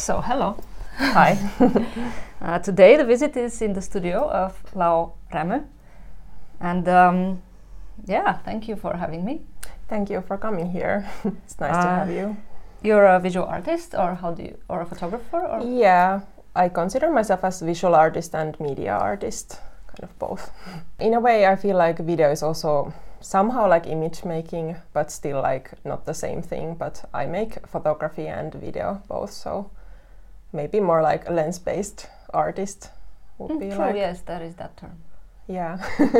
So, hello. Hi. Today the visit is in the studio of Lau Rämö. And thank you for having me. Thank you for coming here. It's nice to have you. You're a visual artist, or or a photographer? Or? Yeah, I consider myself as a visual artist and media artist, kind of both. In a way, I feel like video is also somehow like image making, but still like not the same thing. But I make photography and video both, so maybe more like a lens-based artist would be true, like. yes, that is that term. Yeah.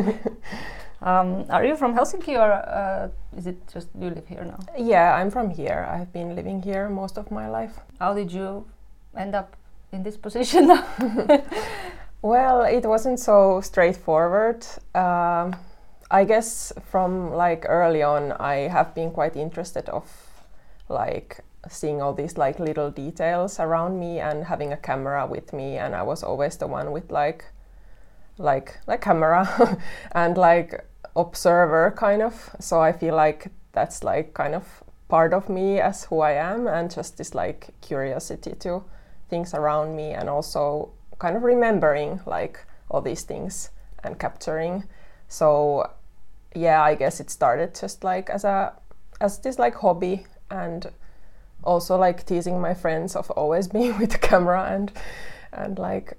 Are you from Helsinki, or is it just you live here now? Yeah, I'm from here. I've been living here most of my life. How did you end up in this position now? Well, it wasn't so straightforward. I guess from like early on, I have been quite interested of like seeing all these like little details around me and having a camera with me, and I was always the one with like camera and like observer kind of. So I feel like that's like kind of part of me as who I am, and just this like curiosity to things around me, and also kind of remembering like all these things and capturing. So yeah, I guess it started just like as this like hobby, and also like teasing my friends of always being with the camera and like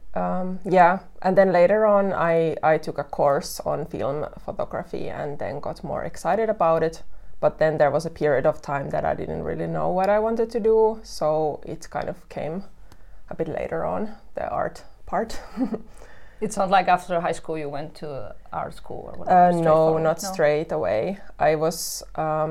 and then later on I took a course on film photography and then got more excited about it, but then there was a period of time that I didn't really know what I wanted to do, so it kind of came a bit later on, the art part. It's not like after high school you went to art school or whatever? No, not straight away. I was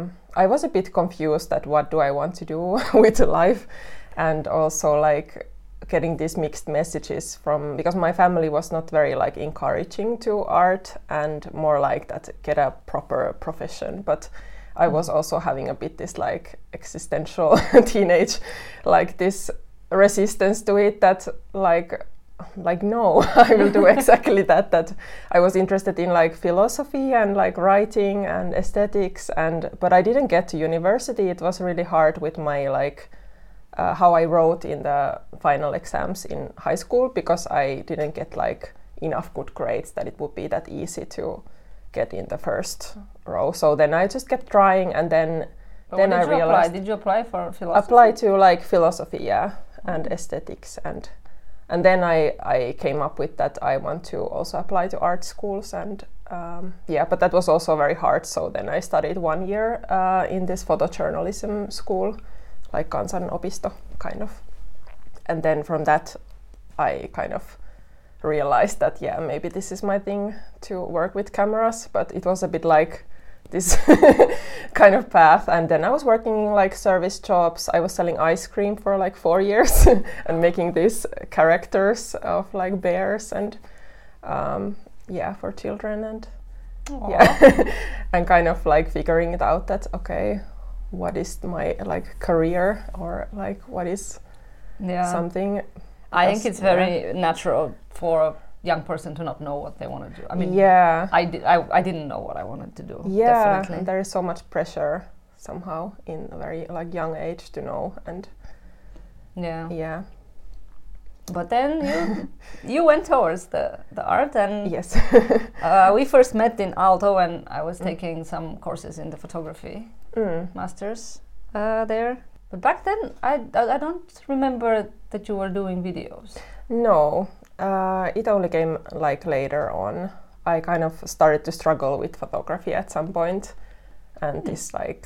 a bit confused at what do I want to do with life, and also like getting these mixed messages from, because my family was not very like encouraging to art and more like that get a proper profession, but I was also having a bit this like existential teenage like this resistance to it, that like no, I will do exactly that I was interested in like philosophy and like writing and aesthetics, but I didn't get to university. It was really hard with my like how I wrote in the final exams in high school, because I didn't get like enough good grades that it would be that easy to get in the first row. So then I just kept trying, and then I realized. Did you apply for philosophy? Apply to like philosophy, yeah, and aesthetics, and then I came up with that I want to also apply to art schools, and but that was also very hard. So then I studied 1 year in this photojournalism school, like kansanopisto kind of, and then from that I kind of realized that maybe this is my thing to work with cameras, but it was a bit like this kind of path. And then I was working in like service jobs. I was selling ice cream for like 4 years and making these characters of like bears and for children, and and kind of like figuring it out that okay, what is my like career, or like what is something. I think it's very natural for a young person to not know what they want to do. I mean, I didn't know what I wanted to do. Yeah, definitely. And there is so much pressure somehow in a very like young age to know, and yeah. But then you went towards the art, and yes, we first met in Aalto, and I was taking some courses in the photography masters there. But back then, I don't remember that you were doing videos. No, it only came like later on. I kind of started to struggle with photography at some point, and this like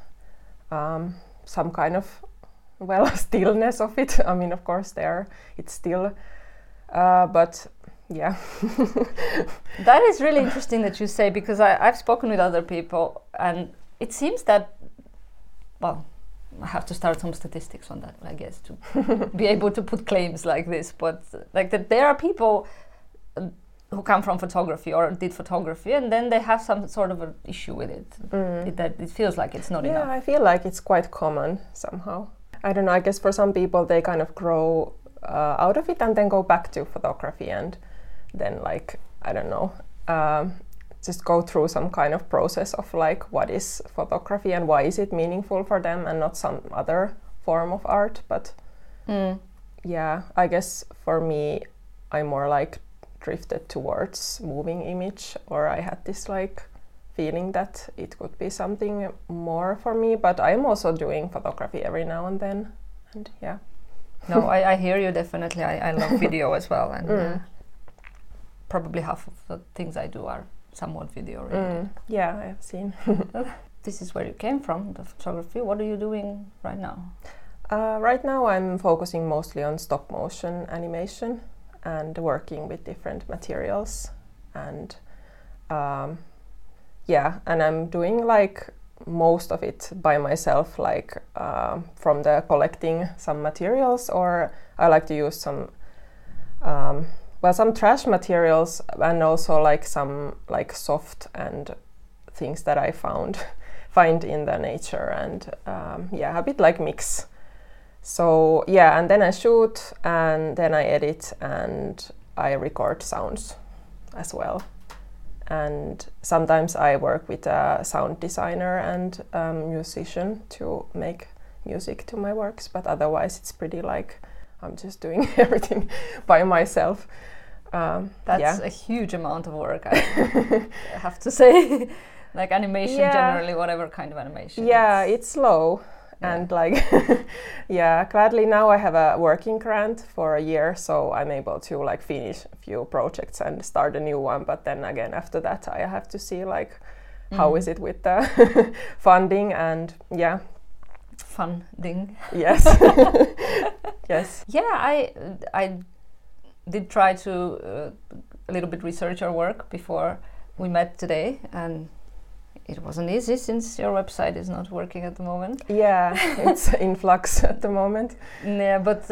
some kind of stillness of it. I mean, of course, it's still, but yeah. That is really interesting that you say, because I've spoken with other people, and it seems that, well, I have to start some statistics on that, I guess, to be able to put claims like this. But like that, there are people who come from photography or did photography, and then they have some sort of an issue with it. That it feels like it's not enough. Yeah, I feel like it's quite common somehow. I don't know. I guess for some people they kind of grow out of it and then go back to photography, and then like I don't know. Just go through some kind of process of like what is photography and why is it meaningful for them and not some other form of art. But yeah, I guess for me, I more like drifted towards moving image, or I had this like feeling that it could be something more for me, but I'm also doing photography every now and then, and yeah. No, I hear you definitely. I love video as well, and probably half of the things I do are somewhat video related. Yeah, I have seen. This is where you came from, the photography. What are you doing right now? Right now I'm focusing mostly on stop motion animation and working with different materials, and yeah, and I'm doing like most of it by myself, like from the collecting some materials, or I like to use some some trash materials, and also like some like soft and things that I find in the nature, and yeah, a bit like mix. So yeah, and then I shoot, and then I edit, and I record sounds as well. And sometimes I work with a sound designer and musician to make music to my works, but otherwise it's pretty like I'm just doing everything by myself. That's a huge amount of work, I have to say. Like animation, generally, whatever kind of animation. Yeah, it's slow. And like, yeah, gladly now I have a working grant for a year, so I'm able to like finish a few projects and start a new one. But then again, after that, I have to see like how is it with the funding, and yeah. Funding. Yes. Yes. Yeah, I did try to a little bit research your work before we met today, and it wasn't easy since your website is not working at the moment. Yeah, it's in flux at the moment. Yeah, but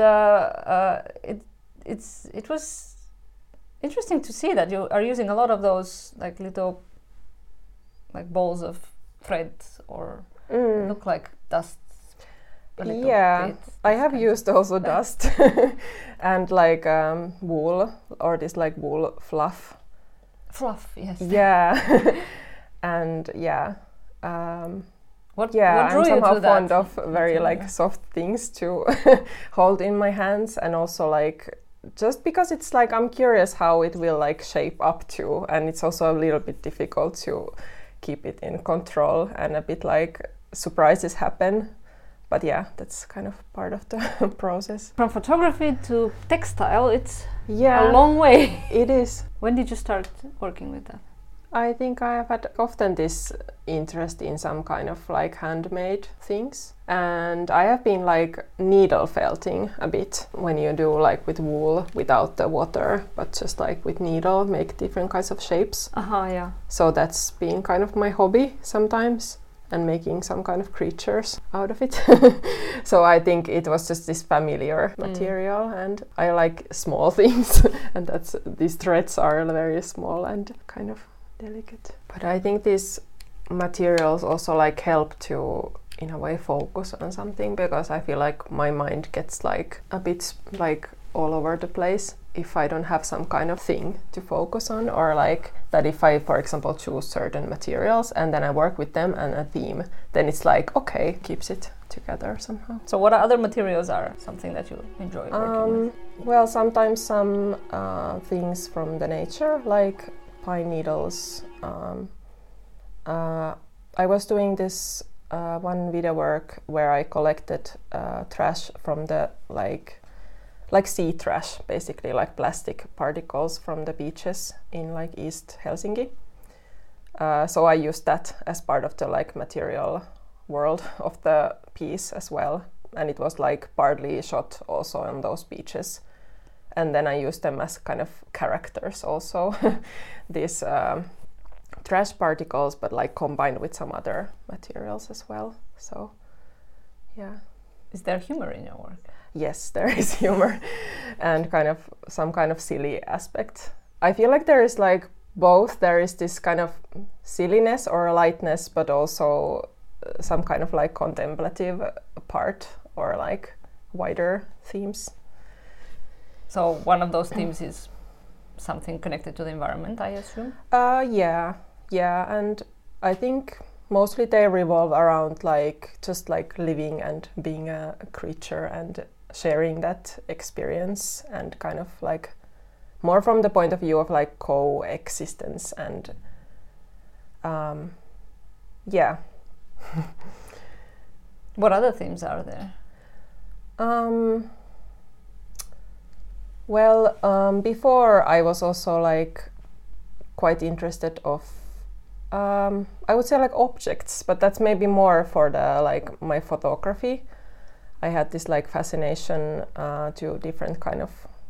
it was interesting to see that you are using a lot of those like little like balls of thread, or look like dust. Yeah, bit, I have used also dust and like wool, or this like wool fluff. Fluff, yes. Yeah. And yeah, what I'm somehow fond that? of very like soft things to hold in my hands, and also like just because it's like I'm curious how it will like shape up to, and it's also a little bit difficult to keep it in control, and a bit like surprises happen. But yeah, that's kind of part of the process. From photography to textile, it's a long way. It is. When did you start working with that? I think I have had often this interest in some kind of like handmade things, and I have been like needle felting a bit when you do like with wool without the water, but just like with needle make different kinds of shapes. Yeah. So that's been kind of my hobby sometimes, and making some kind of creatures out of it. So I think it was just this familiar material, and I like small things, and these threads are very small and kind of delicate. But I think these materials also like help to in a way focus on something, because I feel like my mind gets like a bit like all over the place if I don't have some kind of thing to focus on, or like that if I, for example, choose certain materials and then I work with them and a theme, then it's like okay, keeps it together somehow. So what other materials are something that you enjoy working with? Well, sometimes some things from the nature, like pine needles. I was doing this one video work where I collected trash from the like sea trash, basically like plastic particles from the beaches in like East Helsinki. So I used that as part of the like material world of the piece as well, and it was like partly shot also on those beaches. And then I used them as kind of characters also, these trash particles, but like combined with some other materials as well. So, yeah. Is there humor in your work? Yes, there is humor and kind of some kind of silly aspect. I feel like there is like both. There is this kind of silliness or lightness, but also some kind of like contemplative part or like wider themes. So one of those themes is something connected to the environment, I assume? Yeah, and I think mostly they revolve around like just like living and being a creature and sharing that experience and kind of like more from the point of view of like coexistence and yeah. What other themes are there? Well, before I was also like quite interested of I would say like objects, but that's maybe more for the like my photography. I had this like fascination to different kind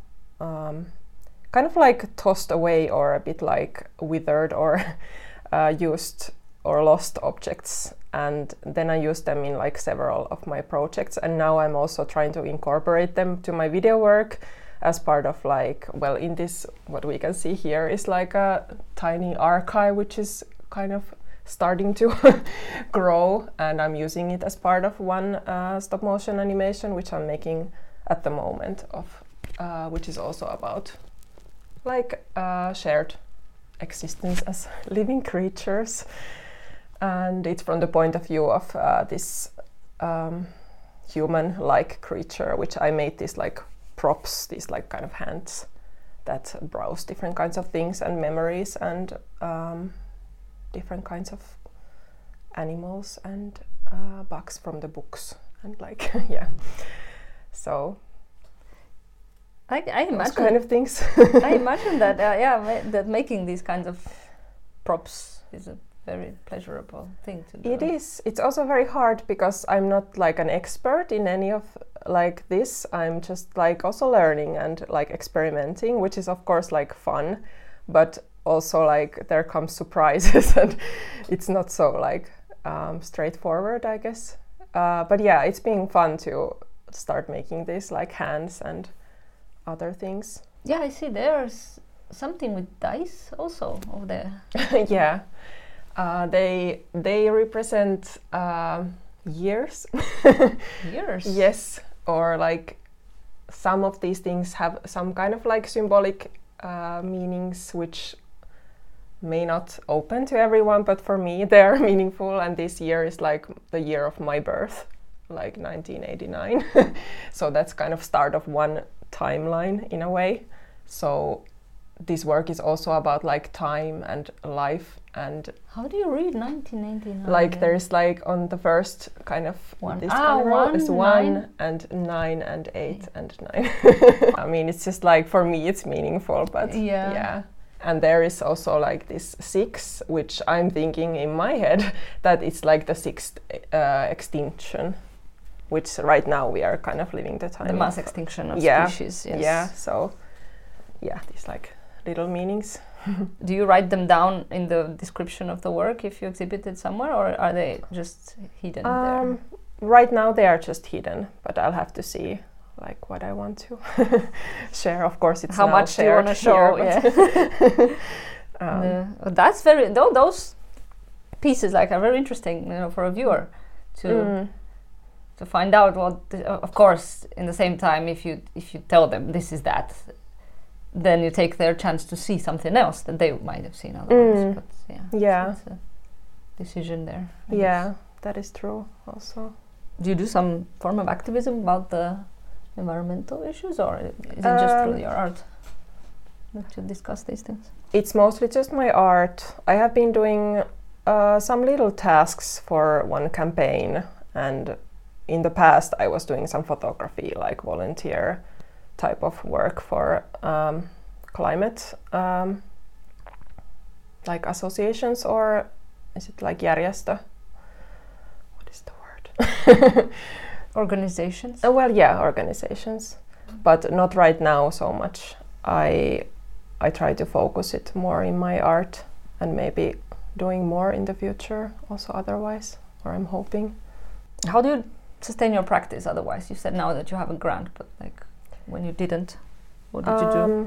of like tossed away or a bit like withered or used or lost objects, and then I used them in like several of my projects, and now I'm also trying to incorporate them to my video work as part of like, well, in this what we can see here is like a tiny archive which is kind of starting to grow, and I'm using it as part of one stop motion animation which I'm making at the moment of which is also about like shared existence as living creatures, and it's from the point of view of this human-like creature, which I made these like props, these like kind of hands that browse different kinds of things and memories and different kinds of animals and bugs from the books and like yeah. So I imagine kind of things. I imagine that that making these kinds of props is a very pleasurable thing to do. It is. It's also very hard because I'm not like an expert in any of like this. I'm just like also learning and like experimenting, which is of course like fun, but also like there comes surprises and it's not so like straightforward, I guess. But yeah, it's been fun to start making these like hands and other things. Yeah, I see there's something with dice also over there. Yeah. They represent years. Years? Yes, or like some of these things have some kind of like symbolic meanings which may not open to everyone, but for me they are meaningful, and this year is like the year of my birth, like 1989. So that's kind of start of one timeline in a way. So this work is also about like time and life. And how do you read 1989? Like there's like on the first kind of one. This kind of row is 1 and 9 and 8 and 9. I mean, it's just like for me it's meaningful, but yeah. And there is also like this 6, which I'm thinking in my head that it's like the 6th extinction, which right now we are kind of living the time. The mass extinction of species. Yes. Yeah. So yeah, these like little meanings. Do you write them down in the description of the work if you exhibit it somewhere, or are they just hidden there? Right now they are just hidden, but I'll have to see like what I want to share. Of course, it's how much do you want to show? Here, that's very. Those pieces like are very interesting, you know, for a viewer to find out what. Of course, in the same time, if you tell them this is that, then you take their chance to see something else that they might have seen otherwise. But yeah, it's a decision there. I guess. That is true. Also, do you do some form of activism about the environmental issues, or is it just through your art that you discuss these things? It's mostly just my art. I have been doing some little tasks for one campaign, and in the past I was doing some photography, like volunteer type of work for climate like associations, or is it like järjestö? What is the word? Organizations? Well, yeah, organizations, but not right now so much. I try to focus it more in my art, and maybe doing more in the future also otherwise, or I'm hoping. How do you sustain your practice otherwise? You said now that you have a grant, but like when you didn't, what did you do?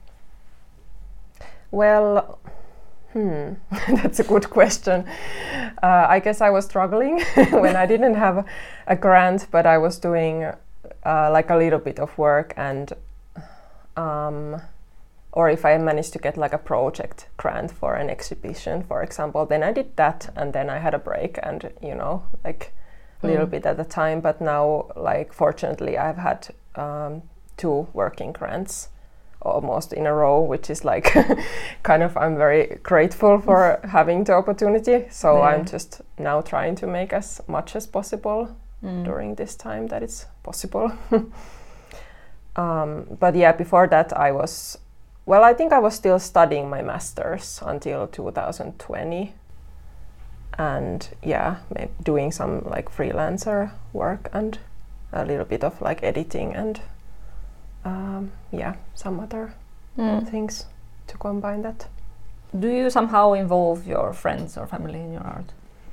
Well, that's a good question. I guess I was struggling when I didn't have a grant, but I was doing like a little bit of work, and or if I managed to get like a project grant for an exhibition, for example, then I did that, and then I had a break, and you know, like a little bit at a time, but now, like, fortunately I've had 2 working grants almost in a row, which is like kind of, I'm very grateful for having the opportunity. So I'm just now trying to make as much as possible during this time that it's possible. But yeah, before that I think I was still studying my master's until 2020, and doing some like freelancer work and a little bit of like editing and some other things to combine that. Do you somehow involve your friends or family in your art?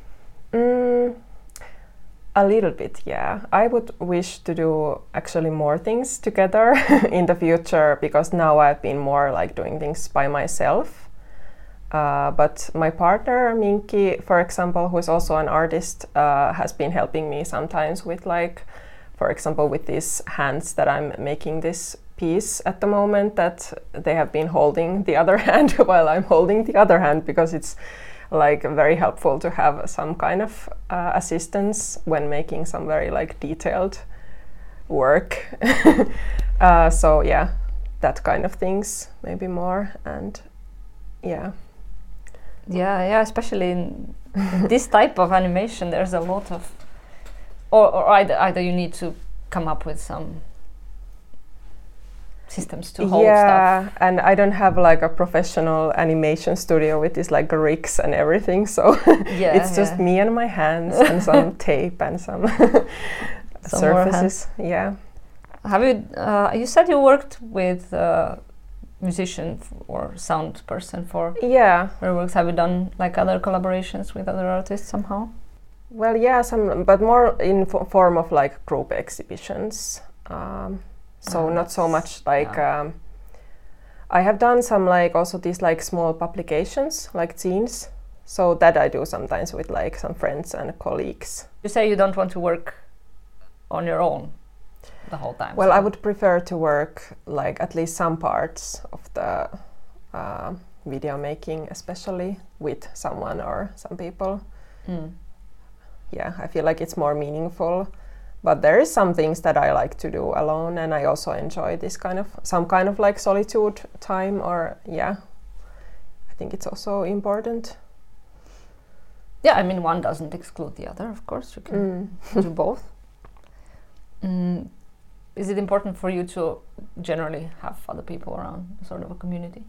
A little bit, yeah. I would wish to do actually more things together in the future, because now I've been more like doing things by myself. But my partner, Minki, for example, who is also an artist, has been helping me sometimes with, like, for example, with these hands that I'm making this piece at the moment, that they have been holding the other hand while I'm holding the other hand, because it's like very helpful to have some kind of assistance when making some very like detailed work. So yeah, that kind of things, maybe more. And yeah, especially in this type of animation, there's a lot of, or either you need to come up with some systems to hold stuff. Yeah, and I don't have like a professional animation studio with these like rigs and everything, so it's just me and my hands and some tape and some surfaces. Yeah. Have you? You said you worked with a musician or sound person for your works. Have you done like other collaborations with other artists somehow? Well, yeah, some, but more in form of like group exhibitions. So not so much like I have done some like also these like small publications like zines, so that I do sometimes with like some friends and colleagues. You say you don't want to work on your own the whole time. Well, I would prefer to work like at least some parts of the video making, especially with someone or some people. Yeah, I feel like it's more meaningful. But there is some things that I like to do alone, and I also enjoy this kind of, some kind of like solitude time, or I think it's also important. Yeah, I mean, one doesn't exclude the other, of course, you can do both. Is it important for you to generally have other people around, sort of a community?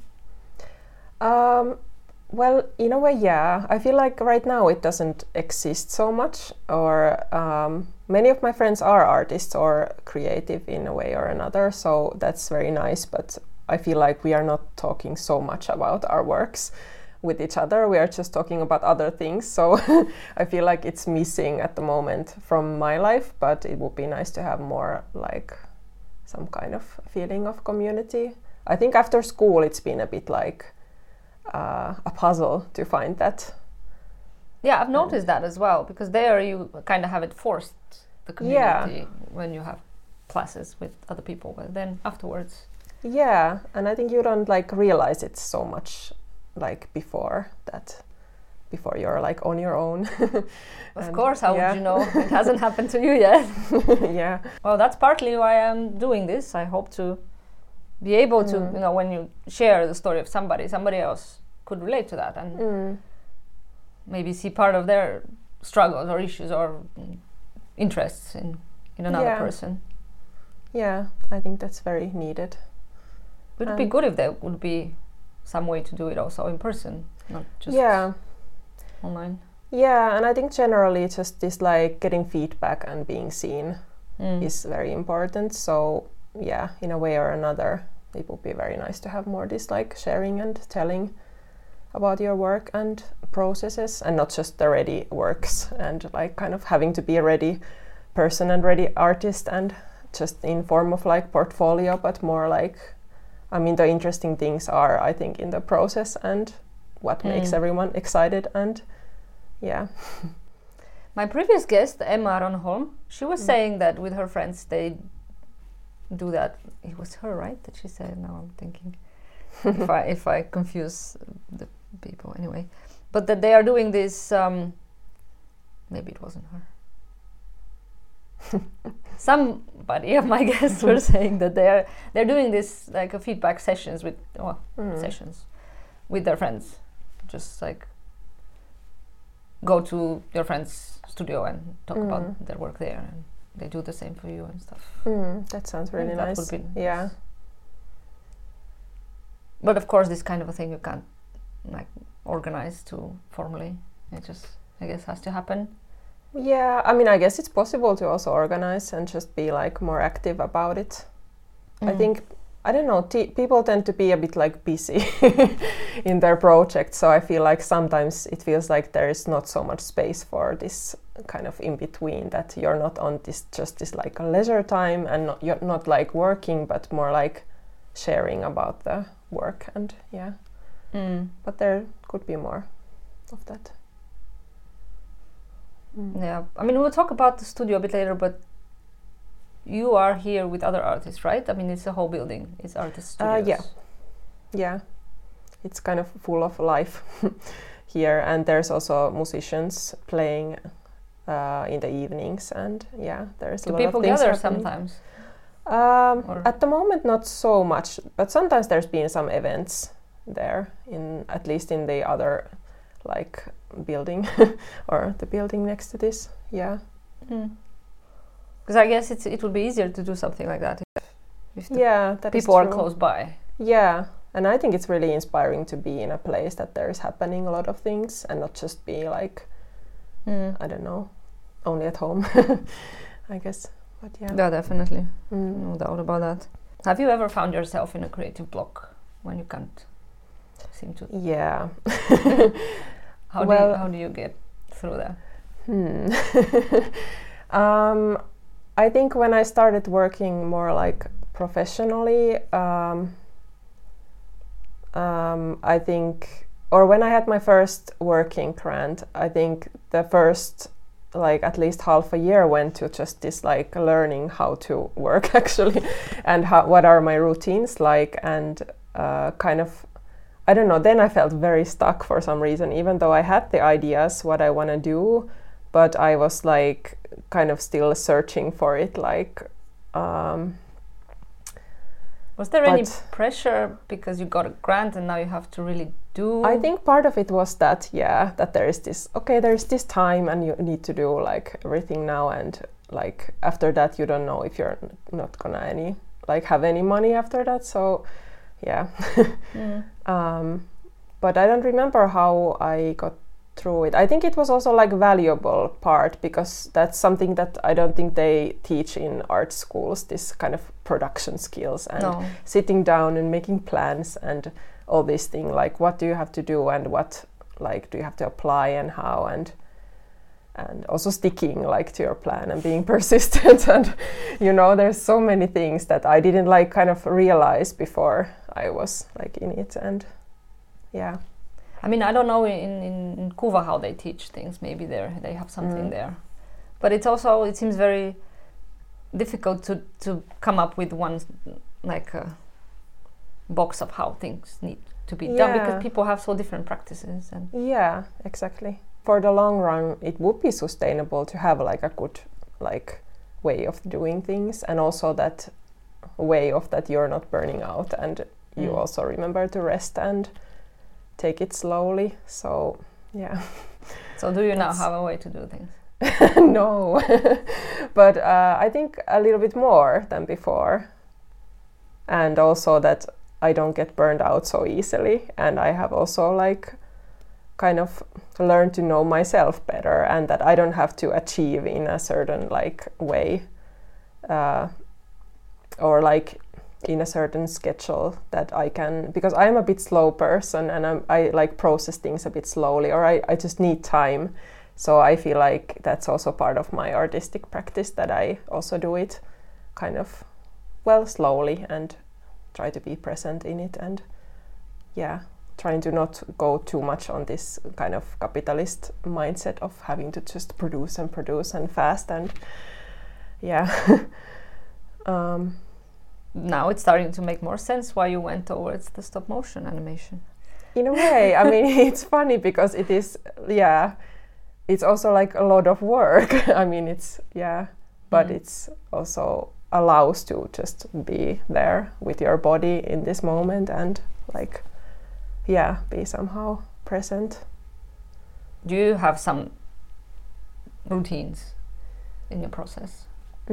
Well, in a way, yeah. I feel like right now it doesn't exist so much, or many of my friends are artists or creative in a way or another, so that's very nice, but I feel like we are not talking so much about our works with each other. We are just talking about other things, so I feel like it's missing at the moment from my life, but it would be nice to have more like some kind of feeling of community. I think after school it's been a bit like a puzzle to find that. Yeah, I've noticed that as well, because there you kind of have it forced, the community, when you have classes with other people, but then afterwards. Yeah, and I think you don't like realize it so much like before you're like on your own. Of course, how would you know? It hasn't happened to you yet. Yeah. Well, that's partly why I'm doing this. I hope to be able to, you know, when you share the story of somebody else could relate to that and maybe see part of their struggles or issues or interests in another person. Yeah, I think that's very needed. Would it be good if there would be some way to do it also in person, not just online? Yeah, and I think generally just this like getting feedback and being seen is very important. So yeah, in a way or another, it would be very nice to have more this like sharing and telling about your work and processes, and not just the ready works and like kind of having to be a ready person and ready artist and just in form of like portfolio, but more like, I mean, the interesting things are, I think, in the process and what makes everyone excited. And my previous guest, Emma Ronholm, she was saying that with her friends they do that. It was her, right, that she said? Now I'm thinking if I confuse the people anyway, but that they are doing this maybe it wasn't her. somebody of my guests were saying that they're doing this like a feedback sessions with sessions with their friends, just like go to your friend's studio and talk about their work there, and they do the same for you and stuff. That sounds really nice. That would be yeah. nice. But of course, this kind of a thing you can't like organize too formally. It just, I guess, has to happen. Yeah, I mean, I guess it's possible to also organize and just be like more active about it. I think, I don't know, people tend to be a bit like busy in their projects, so I feel like sometimes it feels like there is not so much space for this kind of in between, that you're not on this just this like a leisure time, and you're not like working, but more like sharing about the work, and yeah. But there could be more of that. Yeah, I mean, we'll talk about the studio a bit later, but you are here with other artists, right? I mean, it's a whole building. It's artist studios. Yeah. It's kind of full of life here, and there's also musicians playing in the evenings, and yeah, there's a lot of things. Do people gather happening. sometimes? At the moment, not so much, but sometimes there's been some events there, at least in the other like building or the building next to this. Yeah. Because I guess it would be easier to do something like that if that people are close by. Yeah, and I think it's really inspiring to be in a place that there is happening a lot of things, and not just be like, I don't know, only at home, I guess. But yeah. Yeah, definitely. No doubt about that. Have you ever found yourself in a creative block when you can't seem to? Yeah. How do you get through that? I think when I started working more like professionally, I think, or when I had my first working grant, I think the first like at least half a year went to just this like learning how to work actually, and what are my routines like, and kind of, I don't know, then I felt very stuck for some reason, even though I had the ideas what I want to do, but I was like kind of still searching for it, like was there any pressure because you got a grant and now you have to really do? I think part of it was that, that there is this, there's this time and you need to do like everything now, and like after that you don't know if you're not gonna have any money after that, so yeah. But I don't remember how I got through it. I think it was also like valuable part, because that's something that I don't think they teach in art schools, this kind of production skills and sitting down and making plans and all these things, like what do you have to do and what like do you have to apply and how, and also sticking like to your plan and being persistent, and there's so many things that I didn't like kind of realize before I was like in it. And yeah, I mean, I don't know in Kuva how they teach things. Maybe they have something there, but it seems very difficult to come up with one like a box of how things need to be done, because people have so different practices. And exactly. For the long run, it would be sustainable to have like a good like way of doing things, and also that way of that you're not burning out, and you also remember to rest and take it slowly. So yeah. So do you now have a way to do things? No, but I think a little bit more than before, and also that I don't get burned out so easily, and I have also like kind of learned to know myself better, and that I don't have to achieve in a certain like way, or like in a certain schedule, that I can, because I'm a bit slow person and I like process things a bit slowly, or I just need time. So I feel like that's also part of my artistic practice, that I also do it kind of slowly and try to be present in it, and trying to not go too much on this kind of capitalist mindset of having to just produce and fast, and now it's starting to make more sense why you went towards the stop motion animation. In a way, I mean, it's funny because it is, it's also like a lot of work. I mean, it's, but it's also allows to just be there with your body in this moment and like, yeah, be somehow present. Do you have some routines in your process?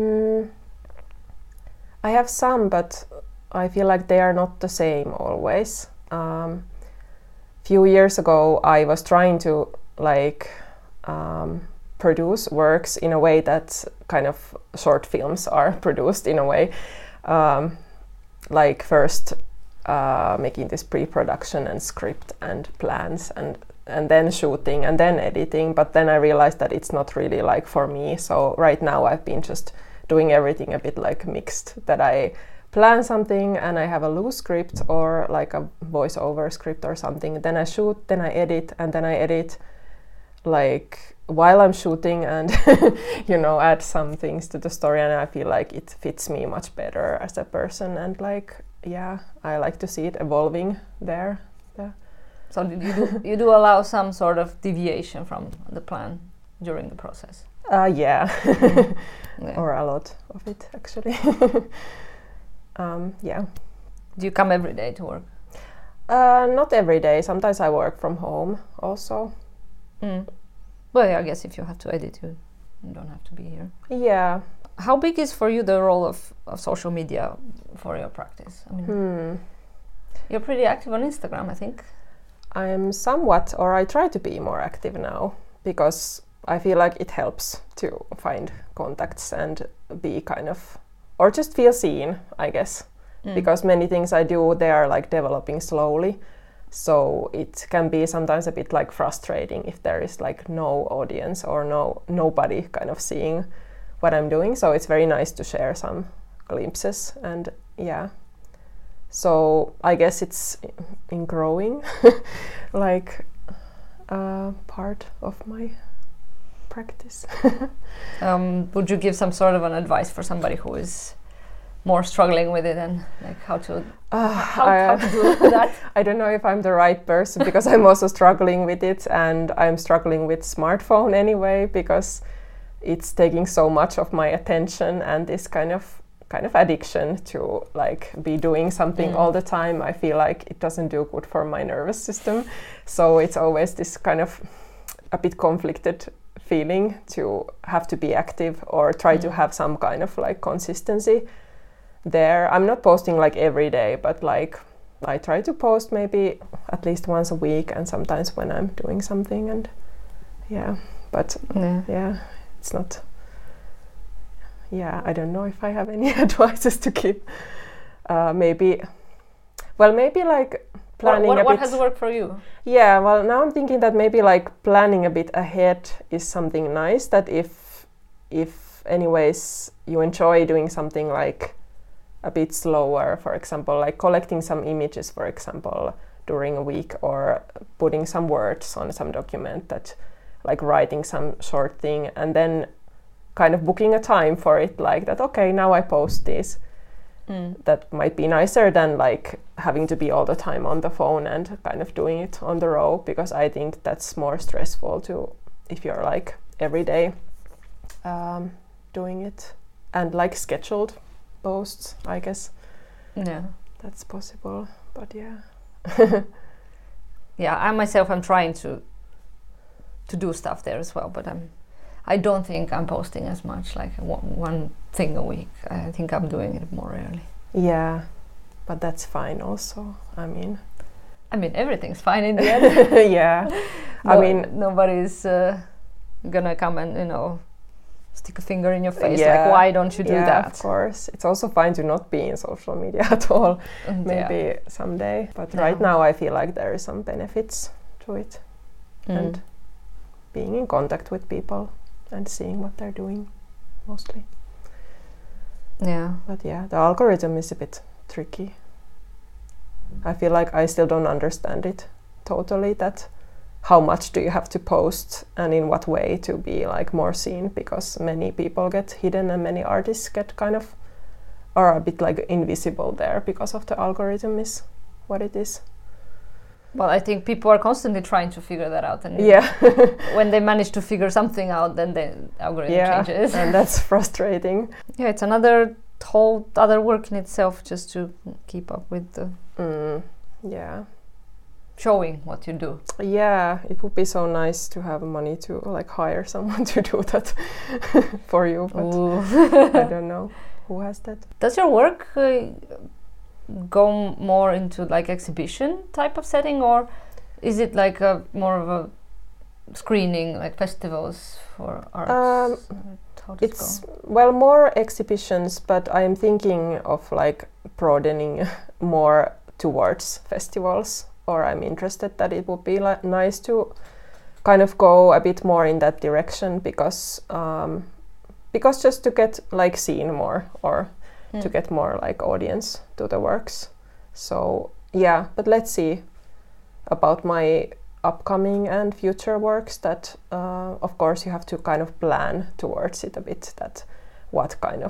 I have some, but I feel like they are not the same always. Few years ago, I was trying to like produce works in a way that kind of short films are produced in a way. Like first making this pre-production and script and plans and then shooting and then editing, but then I realized that it's not really like for me. So right now I've been just doing everything a bit like mixed, that I plan something and I have a loose script or like a voiceover script or something, then I shoot, then I edit, and then I edit like while I'm shooting and you know, add some things to the story, and I feel like it fits me much better as a person, and like, yeah, I like to see it evolving there. Yeah. So you do allow some sort of deviation from the plan during the process? Yeah. Yeah. Or a lot of it actually. Yeah. Do you come every day to work? Not every day. Sometimes I work from home also. Well, yeah, I guess if you have to edit, you don't have to be here. Yeah. How big is for you the role of social media for your practice? I mean, you're pretty active on Instagram, I think. I'm somewhat, or I try to be more active now, because I feel like it helps to find contacts and be kind of, or just feel seen, I guess. Because many things I do, they are like developing slowly. So it can be sometimes a bit like frustrating if there is like no audience or nobody kind of seeing what I'm doing. So it's very nice to share some glimpses, and yeah. So I guess it's in growing like part of my practice. Would you give some sort of an advice for somebody who is more struggling with it, and like how to do that? I don't know if I'm the right person, because I'm also struggling with it, and I'm struggling with smartphone anyway, because it's taking so much of my attention, and this kind of addiction to like be doing something all the time. I feel like it doesn't do good for my nervous system, so it's always this kind of a bit conflicted feeling to have to be active or try to have some kind of like consistency there. I'm not posting like every day, but like I try to post maybe at least once a week, and sometimes when I'm doing something, and yeah, but yeah, it's not. Yeah, I don't know if I have any advices to give. Maybe like planning a bit. What has worked for you? Yeah, well, now I'm thinking that maybe like planning a bit ahead is something nice. That if anyways you enjoy doing something like a bit slower, for example, like collecting some images, for example, during a week, or putting some words on some document, that like writing some short thing, and then kind of booking a time for it, like that, okay, now I post this. That might be nicer than like having to be all the time on the phone and kind of doing it on the row, because I think that's more stressful to if you're like every day doing it, and like scheduled posts, I guess. Yeah, that's possible, but yeah. Yeah, I myself am trying to do stuff there as well, but I don't think I'm posting as much, like one thing a week. I think I'm doing it more rarely. Yeah, but that's fine also. I mean everything's fine in the end. Yeah. I mean, nobody's gonna come and stick a finger in your face. Yeah. Like, why don't you do that? Of course. It's also fine to not be in social media at all. Maybe someday. But right now I feel like there is some benefits to it. And being in contact with people and seeing what they're doing, mostly. Yeah. But yeah, the algorithm is a bit tricky. I feel like I still don't understand it totally, that how much do you have to post and in what way to be like more seen, because many people get hidden and many artists get kind of are a bit like invisible there because of the algorithm is what it is. Well, I think people are constantly trying to figure that out, and Yeah. when they manage to figure something out, then the algorithm changes. And that's frustrating. Yeah, it's another whole other work in itself just to keep up with the Yeah. showing what you do. Yeah, it would be so nice to have money to like hire someone to do that for you, but I don't know who has that. Does your work go more into like exhibition type of setting, or is it like a more of a screening, like festivals for arts? How does It's it go? well, more exhibitions, but I'm thinking of like broadening more towards festivals, or I'm interested that it would be like nice to kind of go a bit more in that direction because just to get like seen more, or to get more like audience to the works. So yeah, but let's see about my upcoming and future works that of course you have to kind of plan towards it a bit, that what kind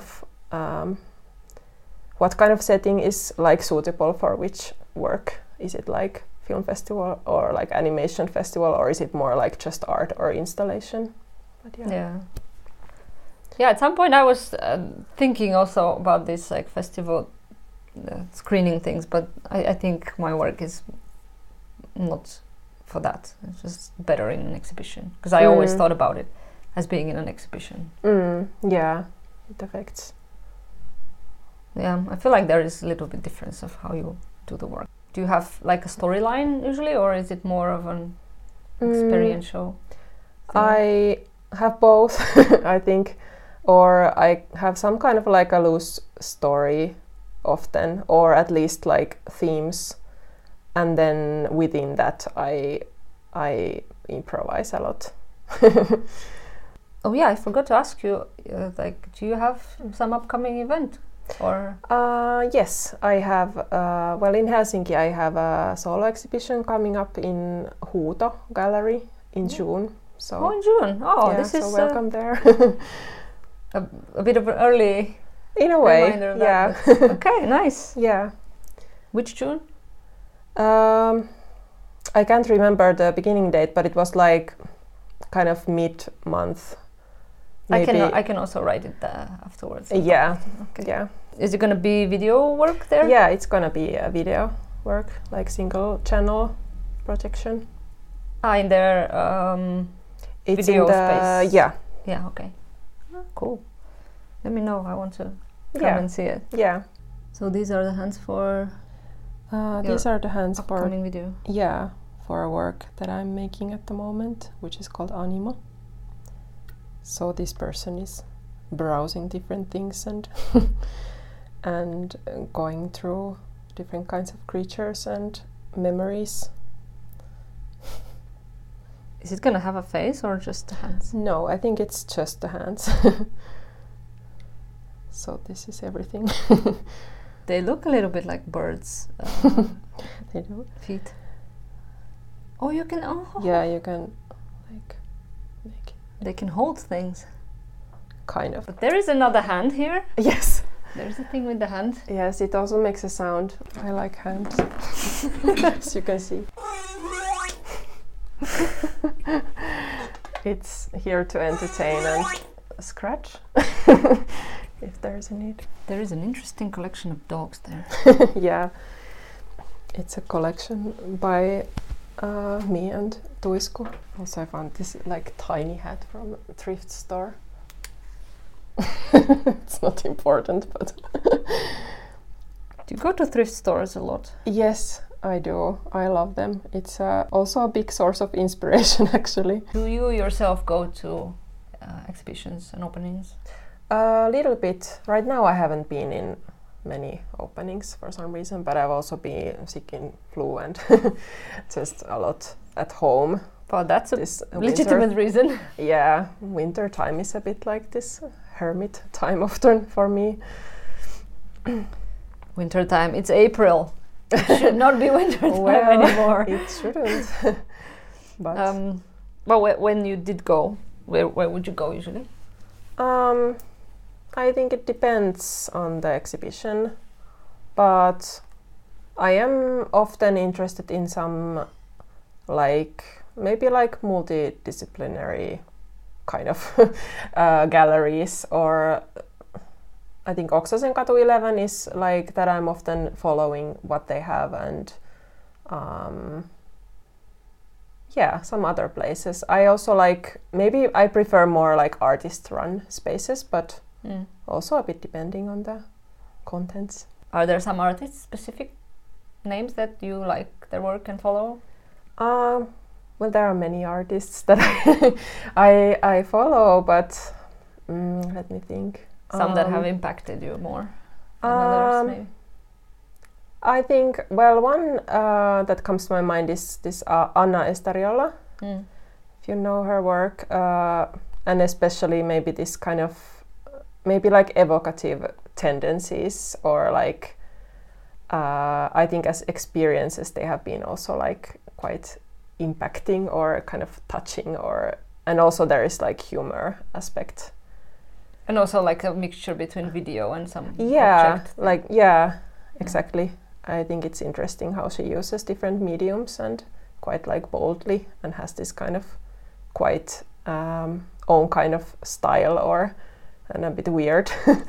of setting is like suitable for which work. Is it like film festival or like animation festival, or is it more like just art or installation? But Yeah, at some point I was thinking also about this like festival screening things, but I think my work is not for that. It's just better in an exhibition, because I always thought about it as being in an exhibition. Yeah, it affects. Yeah, I feel like there is a little bit difference of how you do the work. Do you have like a storyline usually, or is it more of an experiential thing? I have both, I think, or I have some kind of like a loose story often, or at least like themes, and then within that I improvise a lot. Oh yeah, I forgot to ask you, like, do you have some upcoming event? Or yes, I have. Well, in Helsinki, I have a solo exhibition coming up in Huuto Gallery in June. So in June. Oh, yeah, this so is welcome there. a bit of an early In a way, reminder of yeah. that. Okay, nice. Yeah. Which June? I can't remember the beginning date, but it was like kind of mid-month. Maybe. I can also write it afterwards. Yeah. Okay. Yeah. Is it gonna be video work there? Yeah, it's gonna be a video work, like single channel projection. In their It's video in the space. yeah. Yeah. Okay. Cool. Let me know. I want to come Yeah. and see it. Yeah. So these are the hands for These are the hands for upcoming video. for a work that I'm making at the moment, which is called Anima. So this person is browsing different things and and going through different kinds of creatures and memories. Is it gonna have a face or just the hands? No, I think it's just the hands. So this is everything. They look a little bit like birds' They do. feet. Oh, you can. Oh, Yeah, you can like make they can hold things. kind of. But there is another hand here. Yes. There's a thing with the hand. Yes, it also makes a sound. I like hands. As you can see. It's here to entertain and scratch if there's a need. There is an interesting collection of dogs there. Yeah, it's a collection by me and Tuisku. Also, I found this like tiny hat from a thrift store. It's not important, but Do you go to thrift stores a lot? yes, I do. I love them. It's also a big source of inspiration, actually. Do you yourself go to exhibitions and openings? A little bit. Right now, I haven't been in many openings for some reason, but I've also been sick in flu and just a lot at home. Well, that's a This legitimate reason. Yeah, winter time is a bit like this hermit time often for me. Winter time. It's April. It should not be winter time anymore. It shouldn't. But well, when you did go, where would you go usually? I think it depends on the exhibition, but I am often interested in some like maybe like multidisciplinary kind of galleries, or I think Oksasenkatu 11 is like that I'm often following what they have, and some other places. I also like, maybe I prefer more like artist-run spaces, but also a bit depending on the contents. Are there some artist-specific names that you like their work and follow? Well, there are many artists that I follow, but let me think. Some that have impacted you more than others, maybe? I think, well, one that comes to my mind is this Anna Estariola, if you know her work, and especially maybe this kind of, maybe like evocative tendencies, or like, I think as experiences they have been also like quite impacting or kind of touching, and also there is like humor aspect. And also like a mixture between video and some object. Exactly. I think it's interesting how she uses different mediums and quite like boldly, and has this kind of quite own kind of style, and a bit weird.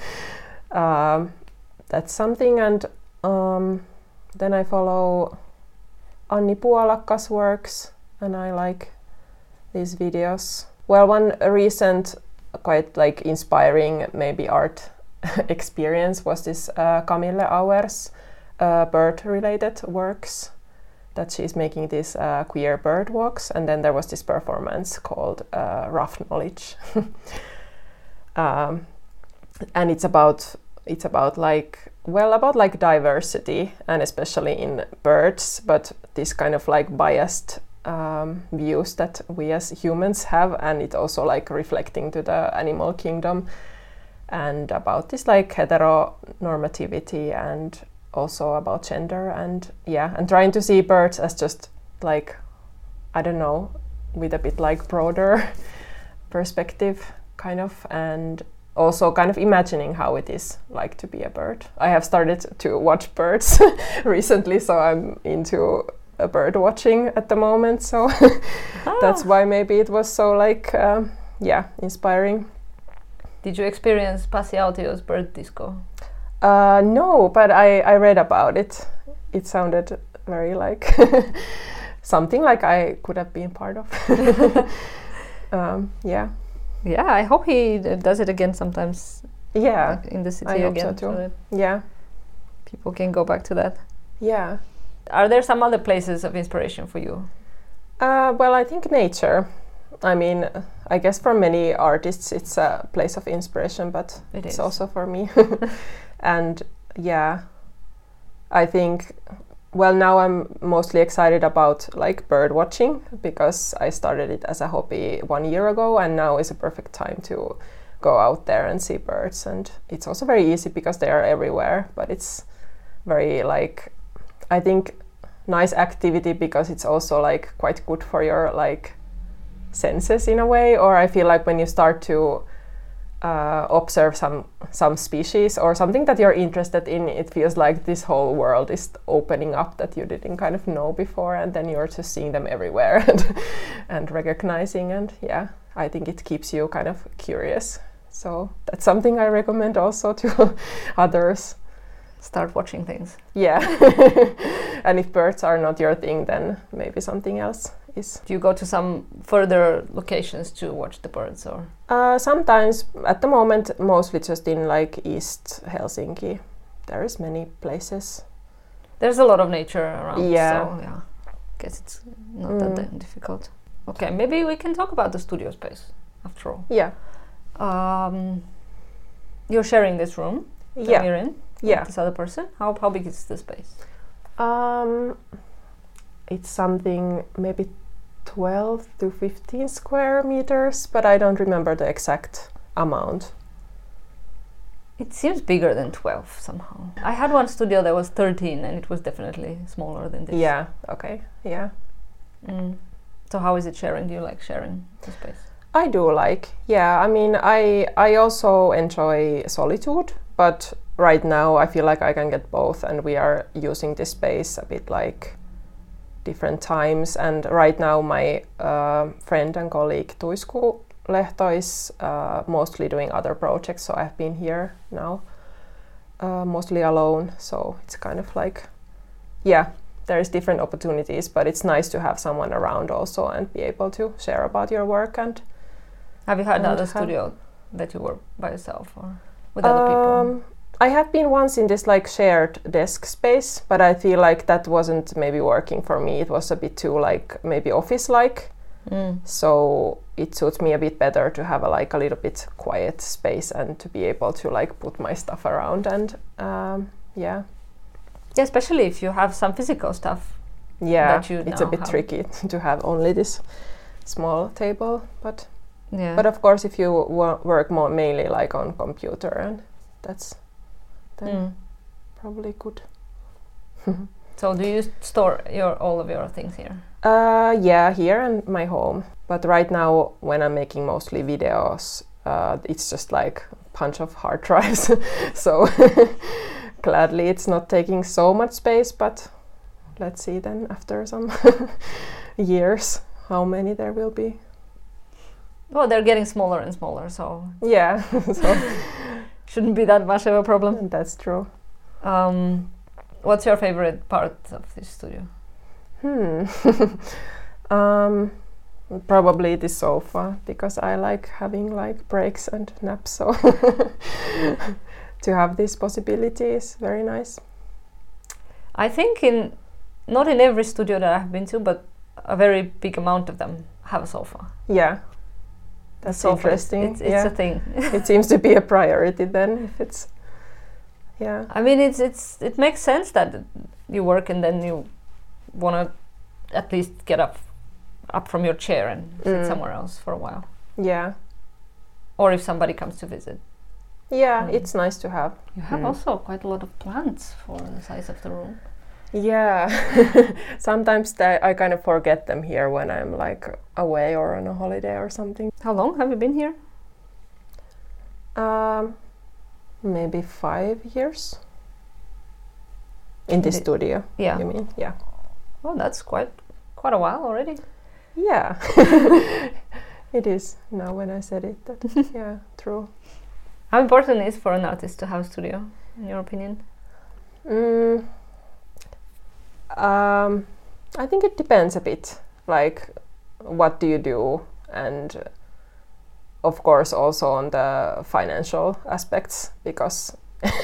That's something. And then I follow Anni Puolakka's works, and I like these videos. Well, one recent quite like inspiring maybe art experience was this Camille Auer's bird-related works, that she's making these queer bird walks, and then there was this performance called Rough Knowledge. And it's about like diversity, and especially in birds, but this kind of like biased views that we as humans have, and it also like reflecting to the animal kingdom, and about this like heteronormativity, and also about gender, and trying to see birds as just like, I don't know, with a bit like broader perspective kind of, and also kind of imagining how it is like to be a bird. I have started to watch birds recently, so I'm into bird watching at the moment, so that's why maybe it was so like inspiring. Did you experience Pasi Autio's bird disco? No, but I read about it. It sounded very like something like I could have been part of. Yeah, I hope he does it again sometimes. Yeah, like in the city I hope again, so too. that Yeah, people can go back to that. Yeah. Are there some other places of inspiration for you? Well, I think nature. I mean, I guess for many artists it's a place of inspiration, but it's also for me. And I think, well, now I'm mostly excited about like bird watching, because I started it as a hobby 1 year ago, and now is a perfect time to go out there and see birds. And it's also very easy because they are everywhere, but it's very like, I think, nice activity, because it's also like quite good for your like senses in a way. Or I feel like when you start to observe some species or something that you're interested in, it feels like this whole world is opening up that you didn't kind of know before, and then you're just seeing them everywhere and recognizing, and I think it keeps you kind of curious. So that's something I recommend also to others. Start watching things. Yeah. And if birds are not your thing, then maybe something else is. Do you go to some further locations to watch the birds, or? Sometimes, at the moment, mostly just in like East Helsinki. There is many places. There's a lot of nature around, yeah. So I guess it's not that difficult. Okay, maybe we can talk about the studio space after all. Yeah. You're sharing this room that you're in with this other person. How big is the space? It's something maybe 12 to 15 square meters, but I don't remember the exact amount. It seems bigger than 12 somehow. I had one studio that was 13, and it was definitely smaller than this. Yeah, okay, yeah. So how is it sharing? Do you like sharing the space? I do like, I mean, I also enjoy solitude, but right now I feel like I can get both, and we are using this space a bit like different times. And right now my friend and colleague Tuisku Lehto is mostly doing other projects, so I've been here now mostly alone, so it's kind of like, yeah, there's different opportunities, but it's nice to have someone around also and be able to share about your work. And have you had another studio that you were by yourself or with other people? I have been once in this like shared desk space, but I feel like that wasn't maybe working for me. It was a bit too like maybe office-like. So it suits me a bit better to have a little bit quiet space and to be able to like put my stuff around and yeah, especially if you have some physical stuff. Yeah, that you it's a bit have. Tricky to have only this small table, but Yeah. But of course, if you work more mainly like on computer, and that's then probably good. So do you store all of your things here? Yeah, here in my home. But right now, when I'm making mostly videos, it's just like a bunch of hard drives. So gladly, it's not taking so much space. But let's see then after some years how many there will be. Well, they're getting smaller and smaller, so yeah, so shouldn't be that much of a problem. That's true. What's your favorite part of this studio? Probably the sofa, because I like having like breaks and naps. So to have this possibility is very nice. I think not in every studio that I've been to, but a very big amount of them have a sofa. Yeah. That's interesting. It's a thing. It seems to be a priority then, if it's, yeah. I mean, it makes sense that you work and then you want to at least get up from your chair and sit somewhere else for a while. Yeah. Or if somebody comes to visit. Yeah, it's nice to have. You have also quite a lot of plants for the size of the room. Yeah, sometimes I kind of forget them here when I'm like away or on a holiday or something. How long have you been here? Maybe 5 years. In the studio, yeah. You mean? Yeah. Oh, that's quite a while already. Yeah, it is now when I said it. That, yeah, true. How important is for an artist to have a studio, in your opinion? I think it depends a bit, like what do you do, and of course also on the financial aspects, because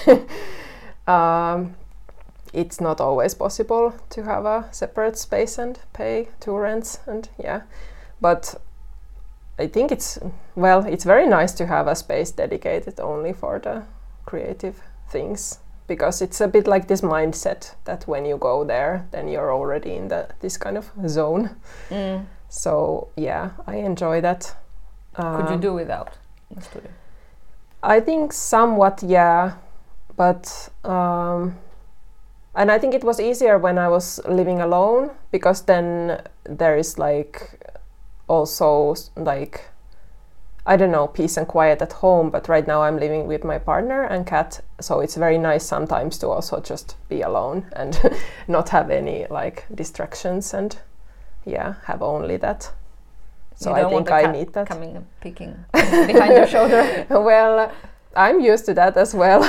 it's not always possible to have a separate space and pay 2 rents, and yeah, but I think it's very nice to have a space dedicated only for the creative things. Because it's a bit like this mindset that when you go there, then you're already in this kind of zone. So yeah, I enjoy that. Could you do without the studio? I think somewhat, yeah. But and I think it was easier when I was living alone, because then there is like also like, I don't know, peace and quiet at home, but right now I'm living with my partner and cat, so it's very nice sometimes to also just be alone and not have any like distractions, and yeah, have only that. So I think I need that. Coming and picking behind your shoulder. Well, I'm used to that as well,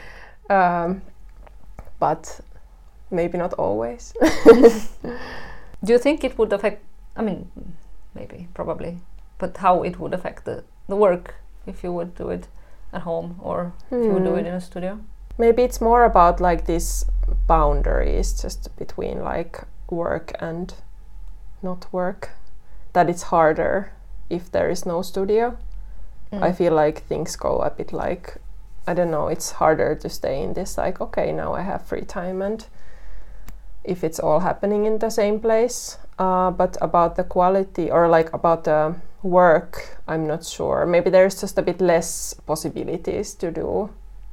but maybe not always. Do you think it would affect? I mean, maybe, probably. But how it would affect the work if you would do it at home or if you would do it in a studio? Maybe it's more about like these boundaries just between like work and not work, that it's harder if there is no studio. I feel like things go a bit like, I don't know, it's harder to stay in this like, okay, now I have free time, and if it's all happening in the same place. But about the quality or like about the work, I'm not sure. Maybe there's just a bit less possibilities to do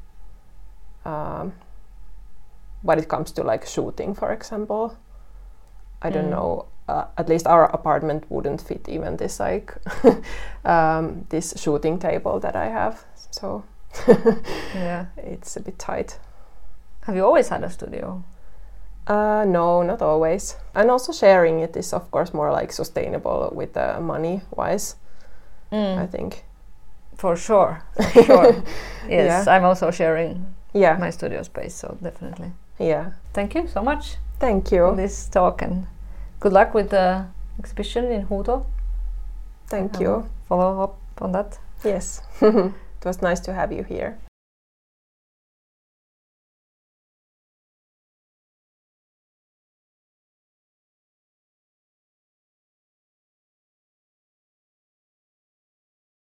when it comes to like shooting, for example. I don't know. At least our apartment wouldn't fit even this like this shooting table that I have. So yeah, it's a bit tight. Have you always had a studio? No, not always. And also sharing it is of course more like sustainable with the money wise, I think. For sure. Yes, Yeah. I'm also sharing Yeah. my studio space, so definitely. Yeah. Thank you so much Thank for you. this talk, and good luck with the exhibition in Huuto. Thank you. Follow up on that. Yes. It was nice to have you here.